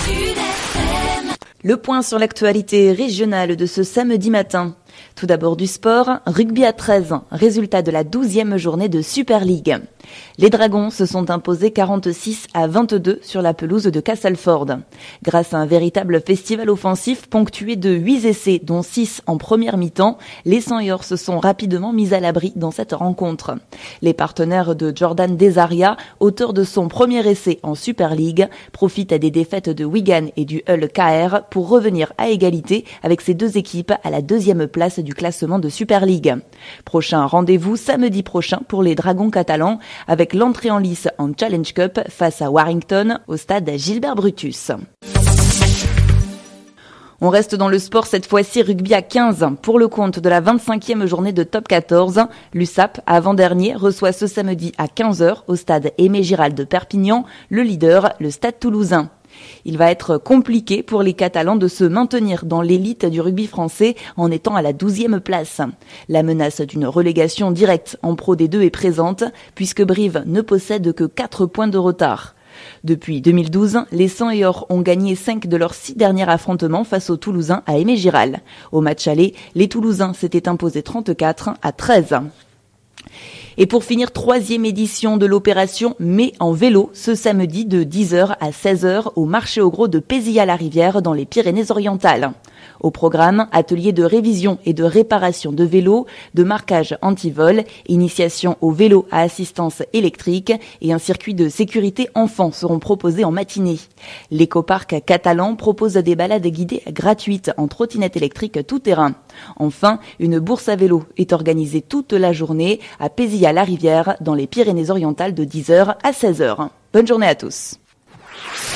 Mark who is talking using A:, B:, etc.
A: Le point sur l'actualité régionale de ce samedi matin. Tout d'abord du sport, rugby à 13, résultat de la 12e journée de Super League. Les Dragons se sont imposés 46-22 sur la pelouse de Castleford. Grâce à un véritable festival offensif ponctué de 8 essais, dont 6 en première mi-temps, les 100 se sont rapidement mis à l'abri dans cette rencontre. Les partenaires de Jordan Desaria, auteur de son premier essai en Super League, profitent des défaites de Wigan et du Hull KR pour revenir à égalité avec ces deux équipes à la 2e place du classement de Super League. Prochain rendez-vous samedi prochain pour les Dragons catalans avec l'entrée en lice en Challenge Cup face à Warrington au stade Gilbert Brutus. On reste dans le sport, cette fois-ci rugby à 15. Pour le compte de la 25e journée de Top 14, l'USAP, avant-dernier, reçoit ce samedi à 15h au stade Aimé Giral de Perpignan, le leader, le Stade Toulousain. Il va être compliqué pour les Catalans de se maintenir dans l'élite du rugby français en étant à la 12e place. La menace d'une relégation directe en Pro D2 est présente puisque Brive ne possède que 4 points de retard. Depuis 2012, les 100 et or ont gagné 5 de leurs 6 derniers affrontements face aux Toulousains à Aimé Giral. Au match aller, les Toulousains s'étaient imposés 34-13. Et pour finir, 3e édition de l'opération Mais en vélo, ce samedi de 10h à 16h au marché au gros de Pézilla-la-Rivière dans les Pyrénées-Orientales. Au programme, atelier de révision et de réparation de vélos, de marquage anti-vol, initiation au vélo à assistance électrique et un circuit de sécurité enfants seront proposés en matinée. L'écoparc catalan propose des balades guidées gratuites en trottinette électrique tout-terrain. Enfin, une bourse à vélo est organisée toute la journée à Pézilla-la-Rivière dans les Pyrénées-Orientales de 10h à 16h. Bonne journée à tous.